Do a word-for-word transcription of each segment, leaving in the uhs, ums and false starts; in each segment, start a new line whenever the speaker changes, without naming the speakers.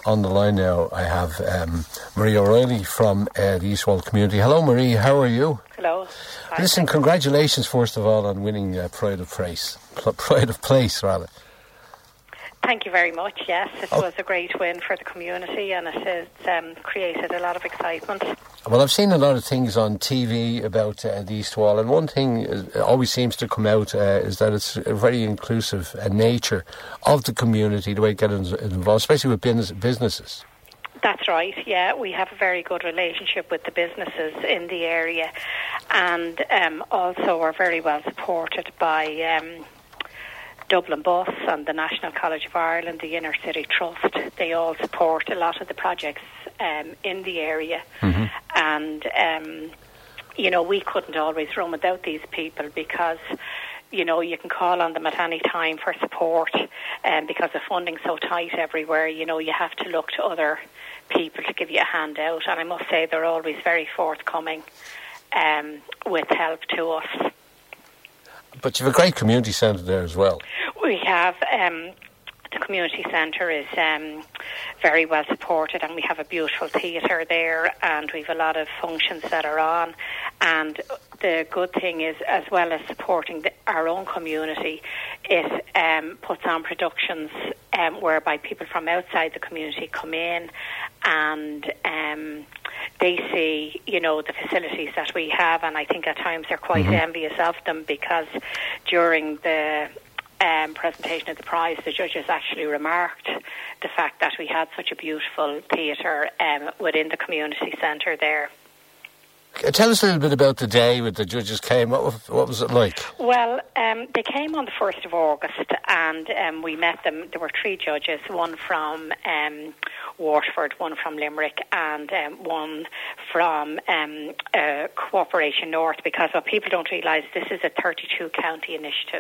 on the line now, I have um, Marie O'Reilly from uh, the East Wall Community. Hello, Marie. How are you?
Hello. Hi.
Listen, congratulations, first of all, on winning uh, Pride of Place. Pride of Place, rather.
Thank you very much. Yes, it
oh.
was a great win for the community, and it has um, created a lot of excitement.
Well, I've seen a lot of things on T V about uh, the East Wall, and one thing is, always seems to come out uh, is that it's a very inclusive uh, nature of the community, the way it gets involved, especially with business, businesses.
That's right, yeah. We have a very good relationship with the businesses in the area, and um, also are very well supported by um, Dublin Bus and the National College of Ireland, the Inner City Trust. They all support a lot of the projects um, in the area.
Mm-hmm.
And, um, you know, we couldn't always run without these people because, you know, you can call on them at any time for support, and um, because the funding's so tight everywhere, you know, you have to look to other people to give you a hand out. And I must say they're always very forthcoming um, with help to us.
But you have a great community centre there as well.
We have. Um, the community centre is um, very well supported, and we have a beautiful theatre there, and we have a lot of functions that are on. And the good thing is, as well as supporting the, our own community, it um, puts on productions um, whereby people from outside the community come in and um, they see, you know, the facilities that we have, and I think at times they're quite mm-hmm. envious of them, because during the um, presentation of the prize, the judges actually remarked the fact that we had such a beautiful theatre um, within the community centre there.
Tell us a little bit about the day when the judges came. What, what was it like?
Well, um, they came on the first of August, and um, we met them. There were three judges, one from um, Waterford, one from Limerick, and um, one from um, uh, Cooperation North, because what people don't realise, this is a thirty-two county initiative.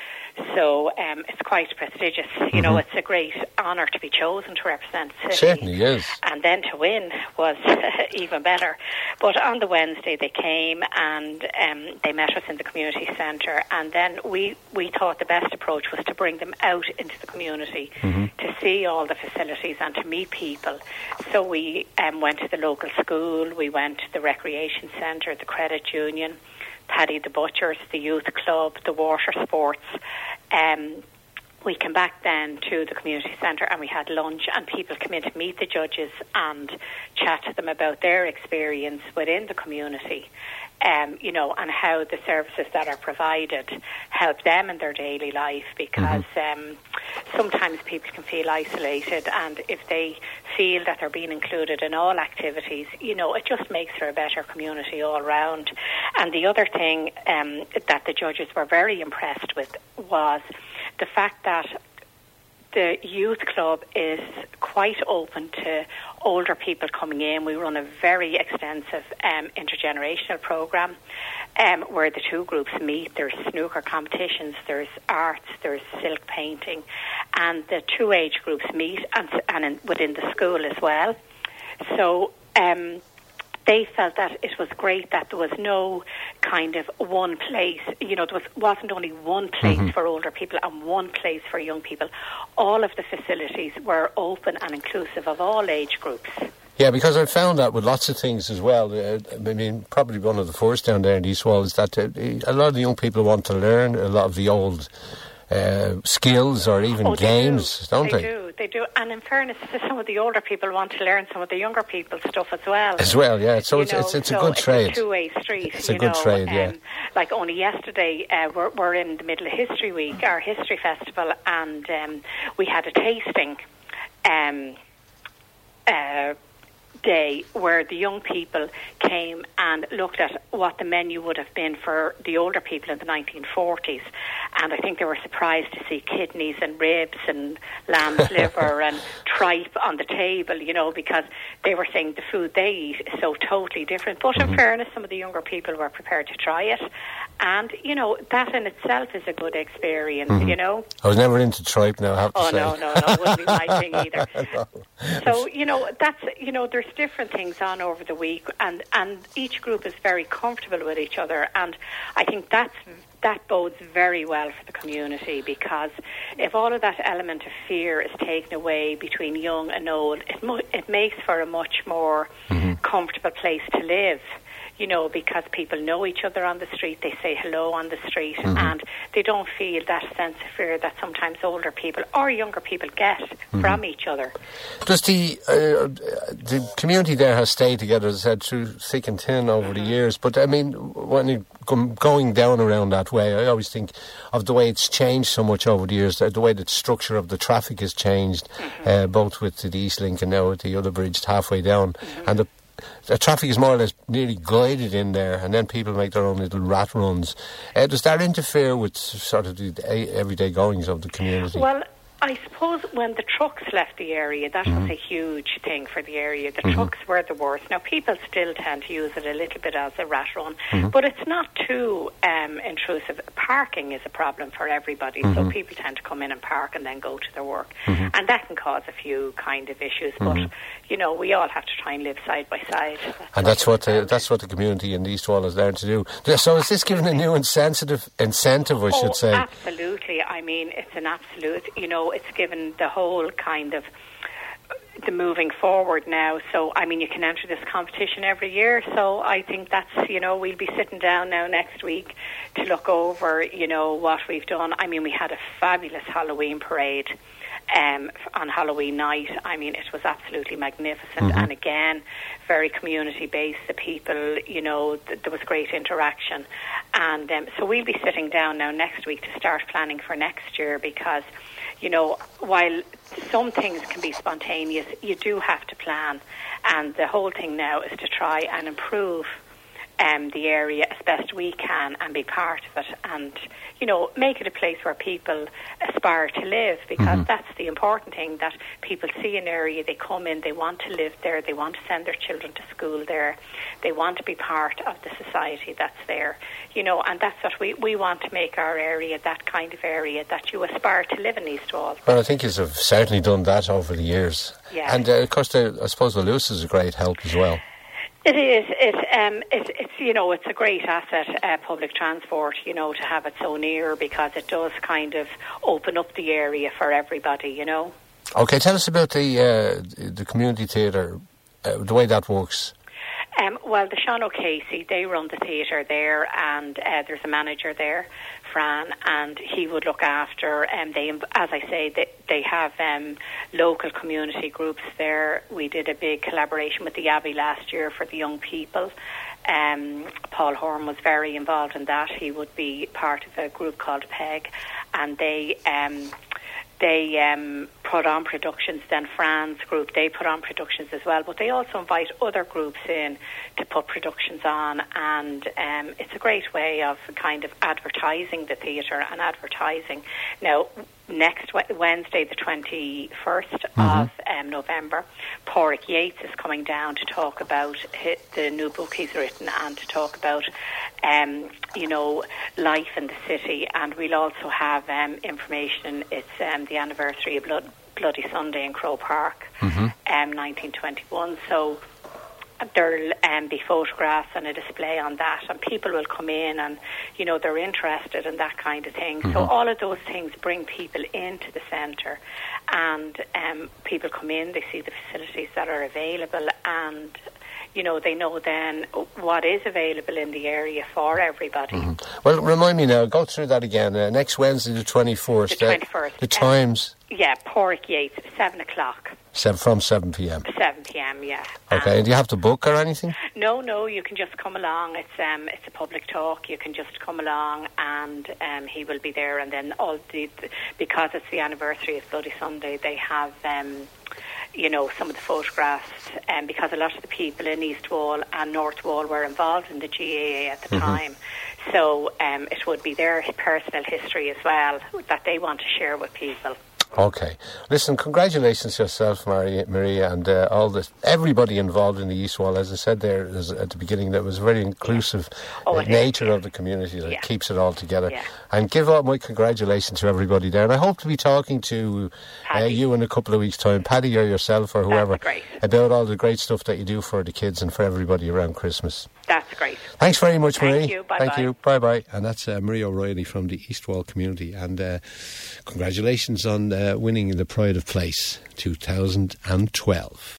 So um, it's quite prestigious. You mm-hmm. know, it's a great honour to be chosen to represent the city.
Certainly is.
And then to win was even better. But on the Wednesday they came and um, they met us in the community centre, and then we, we thought the best approach was to bring them out into the community
mm-hmm.
to see all the facilities and to meet people. So we um, went to the local school, we went to the recreation centre, the credit union, Paddy the Butchers, the youth club, the water sports. Um, we came back then to the community centre and we had lunch, and people came in to meet the judges and chat to them about their experience within the community, um, you know, and how the services that are provided help them in their daily life, because mm-hmm. um, sometimes people can feel isolated, and if they feel that they're being included in all activities, you know, it just makes for a better community all round. And the other thing um, that the judges were very impressed with was the fact that the youth club is quite open to older people coming in. We run a very extensive um, intergenerational programme um, where the two groups meet. There's snooker competitions, there's arts, there's silk painting, and the two age groups meet, and, and in, within the school as well. So um, they felt that it was great that there was no kind of one place, you know, there was, wasn't only one place mm-hmm. for older people and one place for young people. All of the facilities were open and inclusive of all age groups.
Yeah, because I found that with lots of things as well. Uh, I mean, probably one of the first down there in East Wall is that uh, a lot of the young people want to learn a lot of the old uh, skills or even
oh,
games,
do.
don't they?
They do, they do. And in fairness, some of the older people want to learn some of the younger people's stuff as well.
As well, yeah. So it's,
know,
it's it's
so
a good
it's
trade.
It's a two-way street.
It's
you
a good
know,
trade, yeah.
Um, like only yesterday, uh, we're, we're in the middle of History Week, our History Festival, and um, we had a tasting um, uh, day where the young people came and looked at what the menu would have been for the older people in the nineteen forties, and I think they were surprised to see kidneys and ribs and lamb's liver and tripe on the table, you know, because they were saying the food they eat is so totally different. But mm-hmm. in fairness, some of the younger people were prepared to try it, and you know, that in itself is a good experience. Mm-hmm. You know,
I was never into tripe now, I have to
oh
say.
no no no it wouldn't be my thing either.
No.
So you know, that's, you know, there's different things on over the week, and and each group is very comfortable with each other, and I think that's that bodes very well for the community, because if all of that element of fear is taken away between young and old, it, mu- it makes for a much more mm-hmm. comfortable place to live. You know, because people know each other on the street, they say hello on the street, mm-hmm. and they don't feel that sense of fear that sometimes older people or younger people get mm-hmm. from each other.
Does the uh, the community there has stayed together, as I said, through thick and thin over mm-hmm. the years? But I mean, when you come going down around that way, I always think of the way it's changed so much over the years, the, the way the structure of the traffic has changed, mm-hmm. uh, both with the East Link and now with the other bridge halfway down, mm-hmm. and the The traffic is more or less nearly guided in there, and then people make their own little rat runs. Uh, does that interfere with sort of the everyday goings of the community?
Well, I suppose when the trucks left the area, that mm-hmm. was a huge thing for the area. The mm-hmm. trucks were the worst. Now, people still tend to use it a little bit as a rat run, mm-hmm. but it's not too um, intrusive. Parking is a problem for everybody, mm-hmm. so people tend to come in and park and then go to their work. Mm-hmm. And that can cause a few kind of issues, mm-hmm. but, you know, we all have to try and live side by side. That's
and that's what the, that's what the community in East Wall has learned to do. So is this giving a new incentive, incentive I should
oh,
say?
Absolutely. I mean, it's an absolute, you know, it's given the whole kind of the moving forward now. So, I mean, you can enter this competition every year. So I think that's, you know, we'll be sitting down now next week to look over, you know, what we've done. I mean, we had a fabulous Halloween parade um, on Halloween night. I mean, it was absolutely magnificent. Mm-hmm. And again, very community-based. The people, you know, th- there was great interaction. And um, so we'll be sitting down now next week to start planning for next year, because, you know, while some things can be spontaneous, you do have to plan. And the whole thing now is to try and improve um, the area as best we can and be part of it, and, you know, make it a place where people aspire to live, because mm-hmm. that's the important thing, that people see an area, they come in, they want to live there, they want to send their children to school there, they want to be part of the society that's there, you know, and that's what we, we want to make our area, that kind of area that you aspire to live in East Wall.
Well, I think you have certainly done that over the years.
Yeah.
And, uh, of course, the, I suppose the Luce is a great help as well.
It is. It, um, it, it's, you know, it's a great asset, uh, public transport, you know, to have it so near, because it does kind of open up the area for everybody, you know.
Okay, tell us about the uh, the community theatre, uh, the way that works.
Um, well, the Sean O'Casey, they run the theatre there, and uh, there's a manager there, Fran, and he would look after, and um, they, as I say, they, they have um, local community groups there. We did a big collaboration with the Abbey last year for the young people. Um, Paul Horn was very involved in that. He would be part of a group called PEG, and they... Um, They um, put on productions, then Fran's group, they put on productions as well, but they also invite other groups in to put productions on, and um, it's a great way of kind of advertising the theatre and advertising. Now, next Wednesday, the twenty-first mm-hmm. of um, November, Pádraig Yates is coming down to talk about his, the new book he's written, and to talk about, um, you know, life in the city. And we'll also have um, information. It's um, the anniversary of Blood, Bloody Sunday in Croke Park, mm-hmm. um, nineteen twenty-one. So there'll um, be photographs and a display on that, and people will come in and, you know, they're interested in that kind of thing. Mm-hmm. So all of those things bring people into the centre, and um, people come in, they see the facilities that are available, and, you know, they know then what is available in the area for everybody.
Mm-hmm. Well, remind me now, go through that again. Uh, next Wednesday, the twenty-first.
The twenty-first.
Uh, the times?
Um, yeah, Pádraig Yates, seven o'clock.
Seven, from seven p.m.
seven p.m, yeah.
Okay, um, and do you have to book or anything?
No, no, you can just come along. It's um, it's a public talk. You can just come along, and um, he will be there. And then all the, the because it's the anniversary of Bloody Sunday, they have um, you know, some of the photographs, um, because a lot of the people in East Wall and North Wall were involved in the G A A at the mm-hmm. time. So um, it would be their personal history as well that they want to share with people.
Okay. Listen, congratulations to yourself, Maria, Maria and uh, all the everybody involved in the East Wall. As I said there as, at the beginning, that was a very inclusive oh, uh, nature is. of the community that yeah. keeps it all together. Yeah. And give all my congratulations to everybody there. And I hope to be talking to uh, you in a couple of weeks' time, Paddy or yourself or whoever, about all the great stuff that you do for the kids and for everybody around Christmas.
That's great.
Thanks very much,
Thank
Marie.
You. Bye
Thank
bye.
you. Bye-bye. And that's uh, Marie O'Reilly from the East Wall community. And uh, congratulations on uh, winning the Pride of Place two thousand twelve.